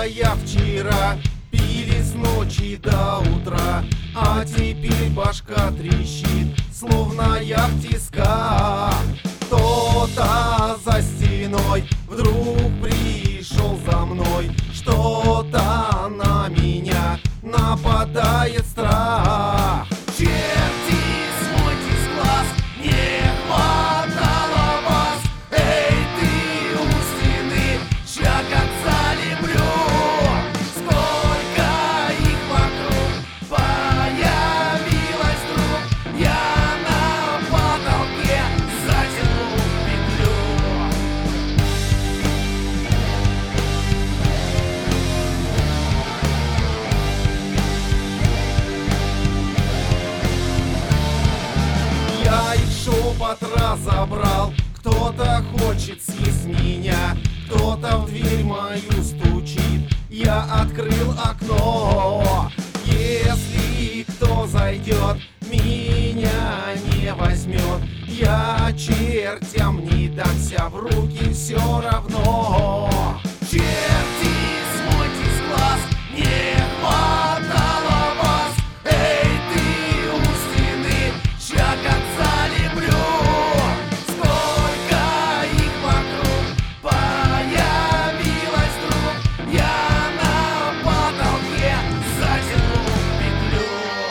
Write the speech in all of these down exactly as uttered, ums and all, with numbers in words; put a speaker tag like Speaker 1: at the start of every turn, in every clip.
Speaker 1: я вчера пили с ночи до утра, а теперь башка трещит, словно я в тисках. Кто-то за стеной вдруг пришел за мной, что-то на меня нападает страх. Черти, смойте с глаз, не хватало вас. Эй, ты у стены, чья конца люблю. Сколько их вокруг появилось вдруг, я на потолке затянул петлю. Я их шепот разобрал, кто-то хочет съесть меня, кто-то в дверь мою стучит, я открыл окно. Если кто зайдет, меня не возьмет, я чертям не дамся, в руки все равно. Черти, смойте с глаз, не хватало вас. Эй, ты у стены, чья конца люблю. Сколько их вокруг появилось вдруг, я на потолке затянул петлю.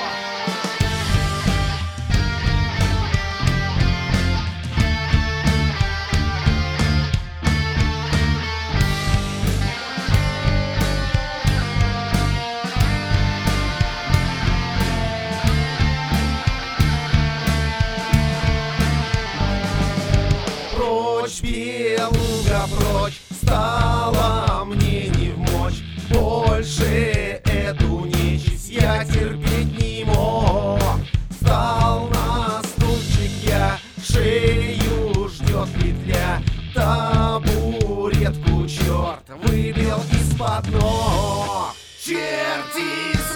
Speaker 1: Прочь, белуга, прочь, стала мне не вмочь, больше эту нечисть я терпеть не мог. Встал на стульчик я, шею ждет петля, табуретку черт выбил из-под ног. Черти,